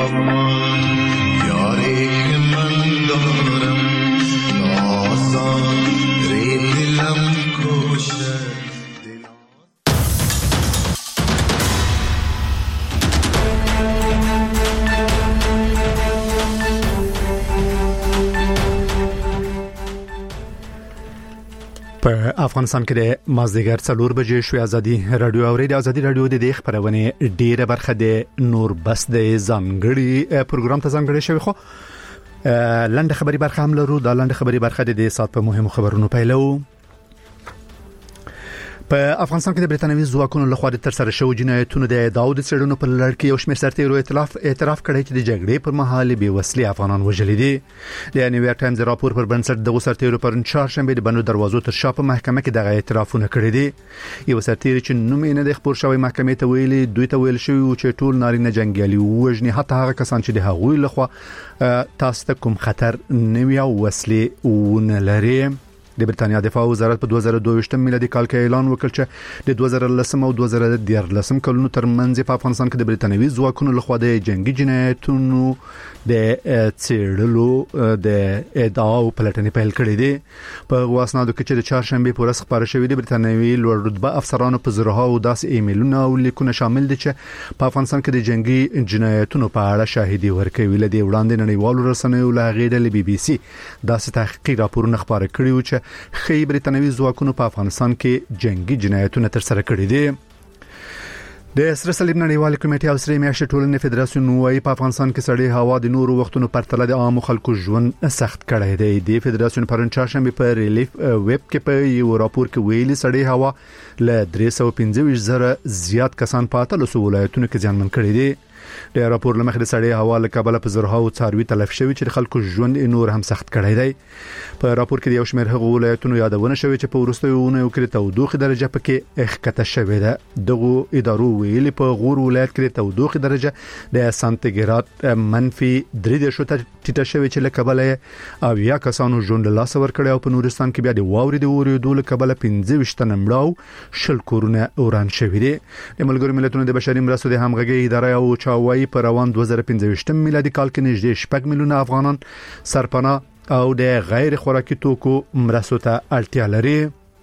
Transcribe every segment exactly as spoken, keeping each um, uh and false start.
په افغانستان کې د مازدیګر څلور بجې شوې ازادي رادیو اوري د ازادي رادیو د خبرونه ډیره برخه د نور بس د ځانګړي پروګرام ته ځانګړي شوی خو لاندې خبري برخه هم لرو د لاندې خبري برخه د سات په مهمو خبرونو پیلو. په افغانستان کې د بریټانوي ځواکونو لخوا د تر سره شوی جنایتونو د داود سړونو په لړ کې یو شمېر سرتیرو اعتراف اعتراف کړی چې د جګړې پر مهال به وسلې افغانان وژلي دي. د نیویارک ټایمز راپور پر بنسټ د سرتیرو پر چهارشنبه د بنو دروازو تر شا په محکمه کې دغه اعترافونه کړی دي. یو سرتیر چې نوم یې نه د خبر شوی محکمې ته ویلي دوی ته ویل شوی چې ټول نارینه جنگیالي وژني حتی هغه کسان چې د هغوی لخوا تاسو ته کوم خطر نوي او وسلې ونه لري. د بریټانیا دفاع وزارت په دوه زره دوه ویشت میلادي کال کې اعلان وکړ چې د دوه زره لسم او دوه زره دیارلسم کلونو ترمنځ په افغانستان کې د بریټانوي ځواکونو لخوا د جنگي جنایتونو د څېړلو د ادعا او پلټنې پیل کړې دي. په واسنادو کې چې د چهارشنبه پورس خبره شوې د بریټانوي لوړ رتبه افسرانو په زرها او داس ایمیلونه او لیکونه شامل دي چې په افغانستان کې د جنگي جنایتونو په اړه شاهدي ورکوي. لدی وړاندې نړیوالو رسنیو لا غیډل بي بي سي داس تحقیقي راپورونه خبره کړي و چې خی بریټانوي ځواکونو په افغانستان کې جنگي جنایتونه تر سره کړي دي. د سره صلیب نړیوال کمیټې او سره میاشتې ټولنې فدراسیون وايي په افغانستان کې سړې هوا د نورو وختونو پرتله د عام خلکو ژوند سخت کړی دی. د فدراسیون پرون چهارشنبه په ریلیف ویب کې په یو راپور کې ویلي سړې هوا ل درې سوه پنځه ویشت زره زیات کسان په اتلسو ولایتونو کې ځانمن کړي دي. د راپور لمخې د سړې هوا له کبله په زرها او څاروي تلف شوی چې خلکو ژوند نور هم سخت کړی دی. په راپور کې د یو شمېر هغو ولایتونو یادونه شوی چې په وروستیو اونیو کې تودوخه درجه پکې اخکته شوې ده. دغه ادارو ویلي په غور ولایت کې د تودوخه درجه د سانتیګراد منفي درې دېرش ته ټیټه شوې چې له کبله او یا کسانو ژوند له لاس ورکړي او په نورستان کې بیا د واوري د اورېدو له کبله پنځه ویشت نمړاو شل کورونه اوران شوي دي. د ملګرو ملتونو د بشري مرستو د همغږي ادارې او چاوي په روان دوه زره پنځه ویشت میلادي کال کې نږدې شپږ میلیونه افغانان سرپناه او د غیر خوراکي توکو مرستو ته اړتیا لري.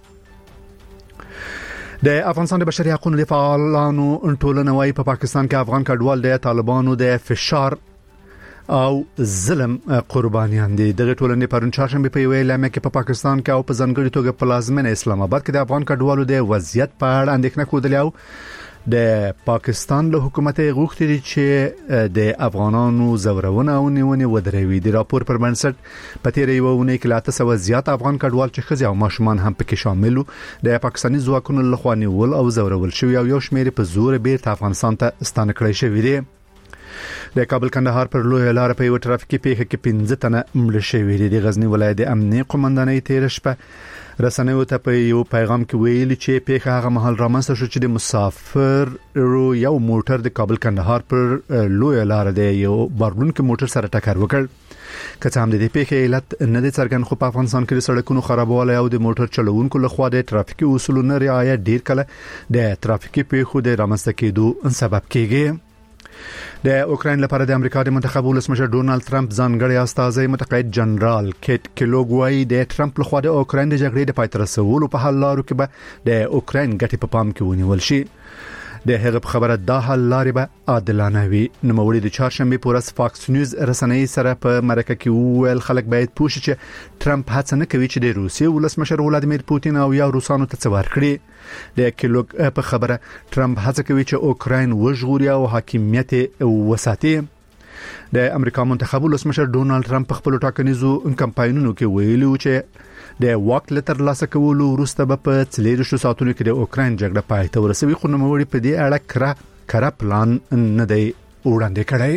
د افغانستان د بشري حقوقو د فعالانو ټولنه وايي په پاکستان کې افغان کډوال د طالبانو د فشار او ظلم قربانیان دي. دغه ټولنې پرون چهارشنبه په ویل کې په پاکستان کې او په ځانګړي توګه په پلازمینه اسلام آباد کې د افغان کډوالو د وضعیت په اړه اندېښنه کودلې او د پاکستان له حکومت غوښتي چې د افغانانو زورونه او نیونه ودروي. د راپور پر بنسټ په تیر یو ونه کې لاته سو زیات افغان کډوال چې خزي او ماشومان هم پکې شامل وو د پاکستاني ځواکونو له خوا نیول او زورول شوی او یو شمېر په زور بیرته افغانستان ته ستانه کړی شوی دی. د کابل کندهار پر لوی لار په یو ټرافیکي پیښه کې پنځه تنه مړه شوي دي. د غزنی ولایت د امنیه قومندانۍ تیر شپه رسنیو ته په یو پیغام کې ویلي چې پیښه هغه مهال رامنځته شو چې د مسافر یو موټر د کابل کندهار پر لوی لار د یو بارلونکو موټر سره ټکر وکړ. که څه هم د دې پیښې علت نه د څرګند خو په افغانستان کې د سړکونو خرابوالی او د موټر چلوونکو لخوا د ټرافیکي اصولو نه رعایت ډیر کله د ټرافیکي پیښو د رامنځته کېدو سبب کېږي. د اوکراین لپاره د امریکا د منتخب ولسمشر ډونالد ټرمپ ځانګړی استازی متقاعد جنرال کیټ کلوګوای د ټرمپ لخوا د اوکراین د جګړې د پای ته رسولو په حل لارو کې به د اوکراین ګټې په پام کې ونیول شي. د هغه په خبره دا حل لارې به عادلانه وي. نوموړي د چهارشنبه پورس فاکس نیوز رسنۍ سره په مرکه کې ویل خلک باید پوه شي چې ټرمپ هڅه نه کوي چې د روسیې ولسمشر ولادیمیر پوتین او یا روسانو ته څه ورکړي. د کلوګ په خبره ټرمپ هڅه کوي چې اوکراین وژغوري او حاکمیت وساتي. د امریکا منتخب ولسمشر ډونالد ټرمپ په خپل ټاکنیزو کمپاینونو کې ویلي و چې د واک لتر لاسه کولو وروسته به په څلېرویشتو ساعتونو کې د اوکراین جګړه پای ته ورسوي. خو نوموړي په دې اړه کړه کړه پلان نه دی وړاندې کړی.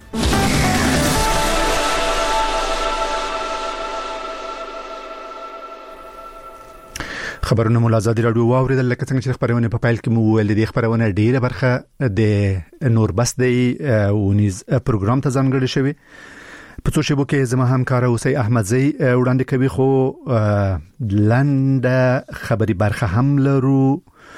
خبرونه مو آزادي رادیو واوریدل. لکه څنګه چې خبرونه په پایل کې مو ویل دي خبرونه ډیره برخه د نور بس دی ونیز پروګرام ته ځانګړی شوی. په څو شیبو کې زما همکار اوسې احمدزی وړاندې کوي خو لاند خبري برخه هم لرو.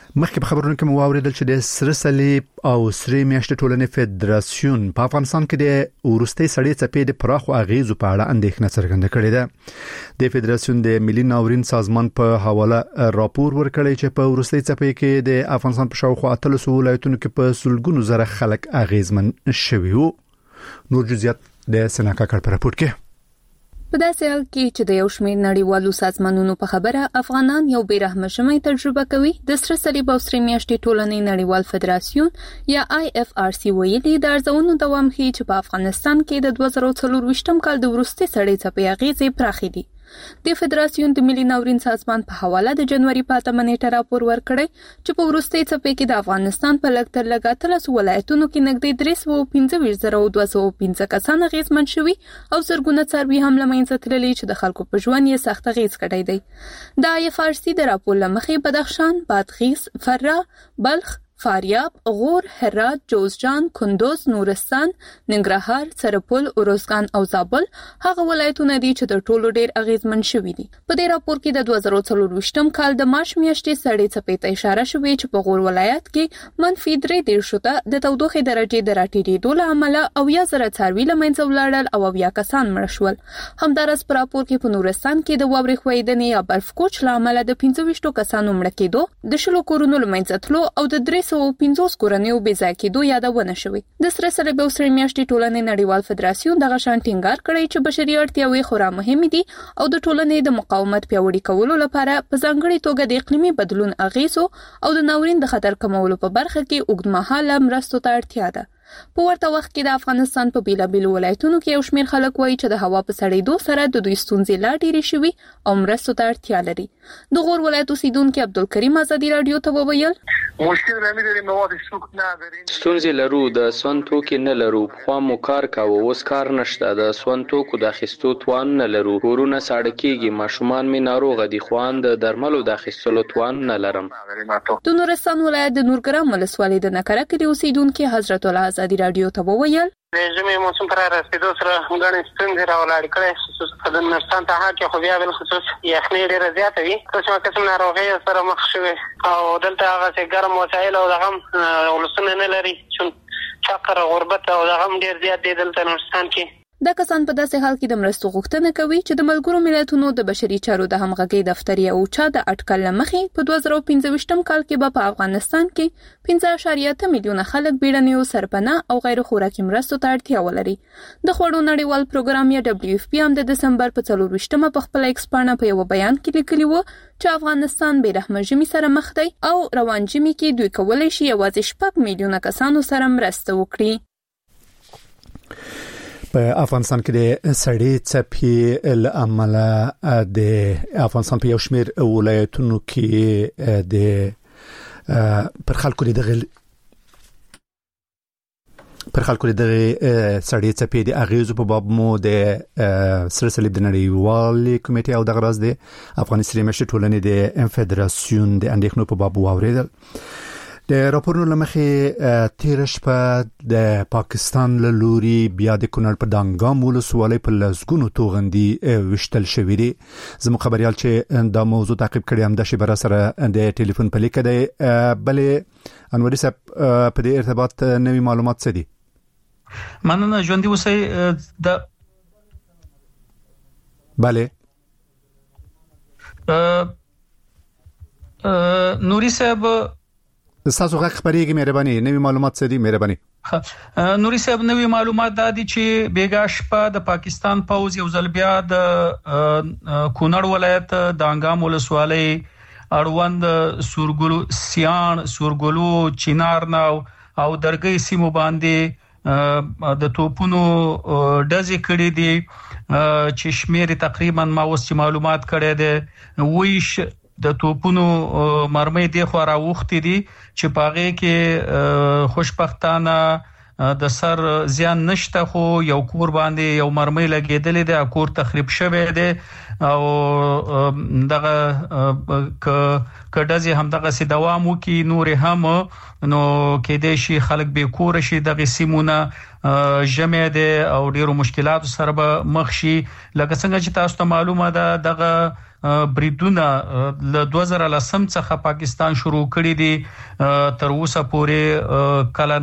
مخکې په خبرونو کې مو واوریدل چې د سره صلیب او سری میاشتې ټولنې فدراسیون په افغانستان کې د ورستۍ سړې څپې د پراخو اغیزو په اړه اندېښنه څرګنده کړې ده. د فدراسیون د ملي ناورین سازمان په حواله راپور ورکړی چې په ورستۍ څپې کې د افغانستان په شاوخوا اتلس ولایتونو کې په سلګونو زره خلک اغیزمن شوي وو. نور جزئیات د سناکا کړ په راپور کې. په داسې حال کې چې د یو شمېر نړیوالو سازمانونو په خبره افغانان یو بیرحمه شمې تجربه کوي، د سره صلیب او سری میاشتې ټولنې نړیوال فدراسیون یا آی اف آر سی ویلي د ارزونو دوام ښيي چې په افغانستان کې د دوه زره څلور کال د وروستي سړې څپې اغیزې پراخې دي. د فدراسیون د ملي ناورین سازمان په حواله د جنوري په اتمه نیټه راپور ورکړی چې په وروستي څپې کې د افغانستان په لږ تر لږه اتلس ولایتونو کې نږدې درې سوه پنځه ویشت زره دوه سوه پنځه کسان اغیزمن شوي او زرګونه څاروي هم له منځه تللي چې د خلکو په ژوند یې سخت اغیز کړی دی. د آی اف آر سی د راپور له مخې بدخشان، بادغیس، فراه، بلخ، فاریاب، غور، هرات، جوزجان، کندوز، نورستان، ننګرهار، سرپل، ارزګان او زابل هغه ولایتونه دي چې د ټولو ډیر اغیزمن شوي دي. په دې راپور کې د دوه زره څلور کال د مارچ میاشتې سړې څپې ته اشاره شوې چې په غور ولایت کې منفي درې دېرش ته د تودوخې درجې د راټیټېدو له امله اویا زره څاروي له منځه ولاړل او اویا کسان مړه شول. همداراز په راپور کې په نورستان کې د واورې ښویېدنې یا برف کوچ له امله د پنځه ویشت کسانو مړه کېدو، د شلو کورونو له منځه تلو او د درې سوه پنځوس کورنیو بې ځای کېدو یادونه شوې. د سره صلیب او سری میاشتې ټولنې نړیوال فدراسیون دغه شان ټینګار کړی چې بشري اړتیاوې خورا مهمې دي او د ټولنې د مقاومت پیاوړي کولو لپاره په ځانګړي توګه د اقلیمي بدلون اغیزو او د ناورین د خطر کمولو په برخه کې اوږدمهاله مرستو ته اړتیا ده. په ورته وخت کې د افغانستان په بیلابیلو ولایتونو کې یو شمېر خلک وایي چې د هوا په سړېدو سره د دوی ستونزې لا ډېرې شوي او مرستو ته اړتیا لري. د غور ولایت اوسیدونکي عبدالکریم آزادي راډیو ته وویل ستونزې لرو، د سون توکي نه لرو، خو مو کار کاوه، اوس کار نشته، د سون توکو د اخیستو توان نه لرو، کورونه ساړه کېږي، ماشومان مې ناروغه دي، خو ان د درملو د اخیستلو توان نه لرم. د نورستان ولایت د نورګرام ولسوالۍ د نکره کلي اوسیدونکي حضرت الله آزادي راډیو ته وویل د ژمي موسم پر رسیدو سره غنې ستونزې راولاړې کړې، خصوصا په نورستان ته کې خو بیا بل خصوص یخنۍ ډېره زیاته وي، قسمه قسم ناروغۍ سره مخ شوي او دلته هغه ګرم وسایل او دغه ولسونه نه لري، چون فقر او غربت او دغه ډېر زیات دی دلته نورستان کې. دا کسان په داسې حال کې د مرستو غوښتنه کوي چې د ملګرو ملتونو د بشري چارو د همغږۍ دفتر یا اوچا د اټکل مخې په دوه زره پنځه کال کې به په افغانستان کې پنځه اعشاریه اته میلیونه خلک بیړنیو سرپناه او غیر خوراکي مرستو ته اړتیا ولري. د خوړو نړیوال پروګرام یا دبليو اف پی هم د دسمبر په څلور په خپل ایکس پاڼه په یو بیان کې لیکلی و چې افغانستان بیرحمه ژمي سره مخ دی او روان ژمي کې دوی کولی شي یوازې شپږ میلیونه کسانو سره مرسته وکړي. په افغانستان کې د سړې څپې له امله د افغانستان په یو شمېر ولایتونو کې د پر خلکو د پر خلکو د سړې څپې د اغیزو په باب مو د سره صلیب د نړیوال کمیټې او د غراز د افغان سری میاشتې ټولنې د فدراسیون د اندېښنو په باب واوریدل. د راپورونو لمخې تیر شپه د پاکستان له لوري بیا د کونړ په دانګام ولسوالۍ په لسګونو توغندي وشتل شوې دي. زموږ خبريال چې دا موضوع تعقیب کړی هم د شبره سره د ټلیفون په لیکه دی. بلې انوري صاحب په دې ارتباط نوي معلومات څه دي؟ مننه ژوندۍ اوسئ. د بله نوري صاحب تاسو غږ خبرېږي، مهرباني نوي معلومات څه دي؟ مهرباني. نوري صاحب نوي معلومات دا دي چې بیګا شپه د پاکستان پوز یو ځل بیا د کونړ ولایت د انګام ولسوالۍ اړوند سورګلو سیان سورګلو چینارناو او درګي سیمو باندې د توپونو ډزې کړې دي چې شمیر تقریبا ما اوس معلومات کړي دي ویش د توپونو مرمۍ دی خو راوختي دي چې پاغه کې خوشبختانه د سر زیان نشته خو یو کور باندې یو مرمۍ لګیدلې ده کور تخریب شوی دی او دغه کډازي هم دغه سي دوام وکي نور هم نو کې د شي خلک به کور شي دغه سیمونه جمع ده او ډیرو مشکلاتو سره به مخ شي لکه څنګه چې تاسو ته معلومه ده دغه بریدونه ل دوه زره لسم څخه پاکستان شروع کړی دي تر اوسه پورې کله